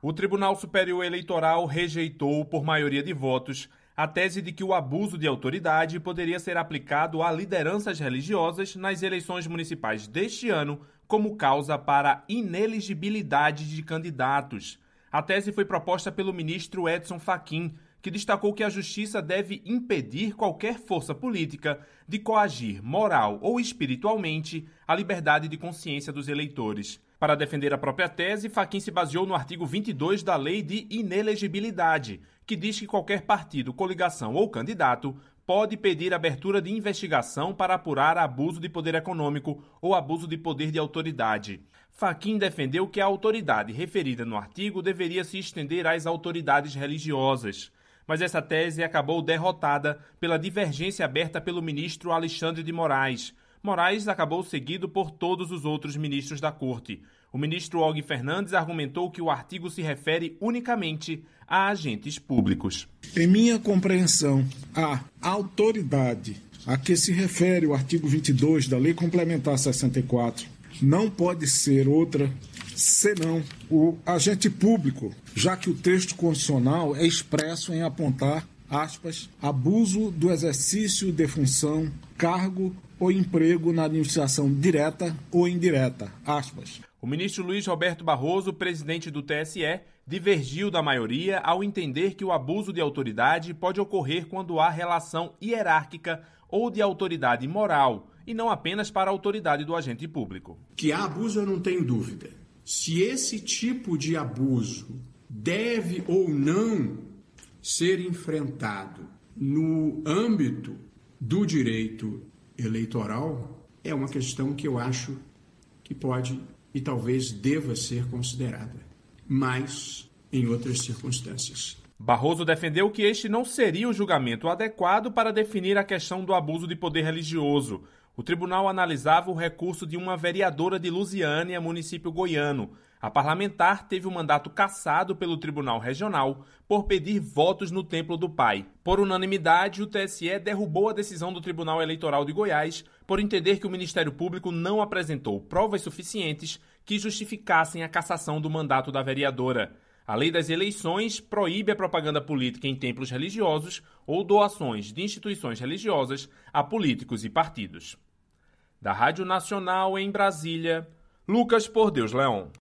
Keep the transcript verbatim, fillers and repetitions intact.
O Tribunal Superior Eleitoral rejeitou, por maioria de votos, a tese de que o abuso de autoridade poderia ser aplicado a lideranças religiosas nas eleições municipais deste ano como causa para inelegibilidade de candidatos. A tese foi proposta pelo ministro Edson Fachin, que destacou que a Justiça deve impedir qualquer força política de coagir moral ou espiritualmente a liberdade de consciência dos eleitores. Para defender a própria tese, Fachin se baseou no artigo vinte e dois da Lei de Inelegibilidade, que diz que qualquer partido, coligação ou candidato pode pedir abertura de investigação para apurar abuso de poder econômico ou abuso de poder de autoridade. Fachin defendeu que a autoridade referida no artigo deveria se estender às autoridades religiosas. Mas essa tese acabou derrotada pela divergência aberta pelo ministro Alexandre de Moraes. Moraes acabou seguido por todos os outros ministros da Corte. O ministro Og Fernandes argumentou que o artigo se refere unicamente a agentes públicos. Em minha compreensão, a autoridade a que se refere o artigo vinte e dois da Lei Complementar sessenta e quatro não pode ser outra senão o agente público, já que o texto constitucional é expresso em apontar, aspas, abuso do exercício de função, cargo ou emprego na administração direta ou indireta, aspas. O ministro Luiz Roberto Barroso, presidente do T S E, divergiu da maioria ao entender que o abuso de autoridade pode ocorrer quando há relação hierárquica ou de autoridade moral, e não apenas para a autoridade do agente público. Que há abuso, eu não tenho dúvida. Se esse tipo de abuso deve ou não ser enfrentado no âmbito do direito eleitoral, é uma questão que eu acho que pode e talvez deva ser considerada, mas em outras circunstâncias. Barroso defendeu que este não seria o julgamento adequado para definir a questão do abuso de poder religioso. O tribunal analisava o recurso de uma vereadora de Lusiânia, município goiano. A parlamentar teve o mandato cassado pelo Tribunal Regional por pedir votos no Templo do Pai. Por unanimidade, o T S E derrubou a decisão do Tribunal Eleitoral de Goiás por entender que o Ministério Público não apresentou provas suficientes que justificassem a cassação do mandato da vereadora. A Lei das Eleições proíbe a propaganda política em templos religiosos ou doações de instituições religiosas a políticos e partidos. Da Rádio Nacional em Brasília, Lucas Por Deus Leão.